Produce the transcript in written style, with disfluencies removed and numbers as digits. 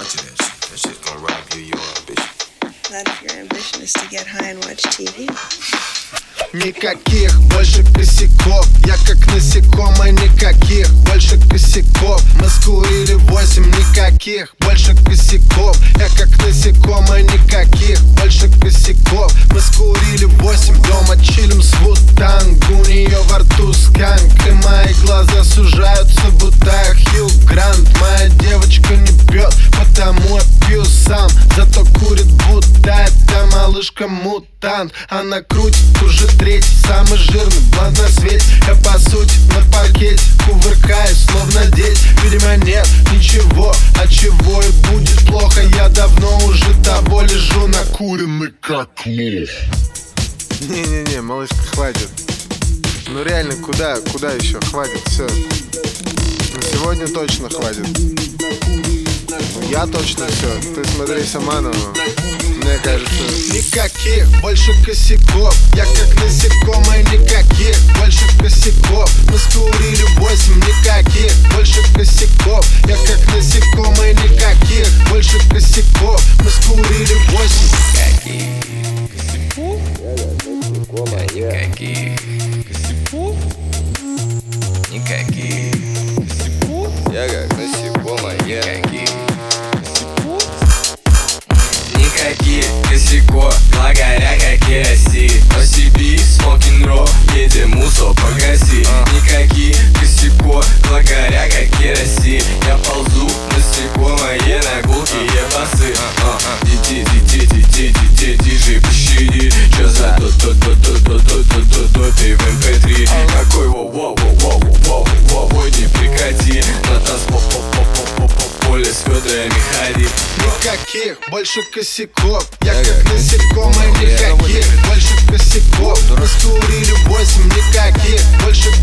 to that shit. That shit gonna rob you of your ambition. Not if your ambition is to get high and watch TV. Никаких больше косяков. Я как насекомое, никаких больше косяков. Мы скурили 8, никаких больше косяков. Я как насекомое, никаких больше косяков. Мы скурили 8, дома чилим с Вутанг. У нее во рту сканк, и мои глаза сужаются, будто я Хью Грант. Моя девочка не пьет, потому я пью сам. Зато курит, будто это малышка-мутант. Она крутит уже третий, самый жирный блонд на свете. Я по сути на паркете кувыркаюсь, словно дети. Видимо нет ничего, от чего и будет плохо. Я давно уже того лежу накуренный как лох. Не-не-не, малышка, хватит. Ну реально, куда еще? Хватит, все. На сегодня точно хватит. Я точно все. Ты смотри сама, но мне кажется... Никаких больше косяков. Я как насекомое, никаких больше косяков. Мы скурили 8, никаких больше косяков. Я как насекомое, никаких больше косяков. Мы скурили 8. Никаких. Я как насекомое. Никаких косяков, благодаря как KFC. OCB, smoking raw, едем мусор погаси. Никаких косяков, благодаря как KFC. Я ползу насекомое на гулки ебасы. Диджей, пощади. Чё за ты в MP3? Какой воу-воу-воу-воу-воу-воу, не прекрати. На танцполе с ведрами ходи. Никаких больше косяков. Я как насекомое, никаких больше косяков. Мы скурили 8, никаких больше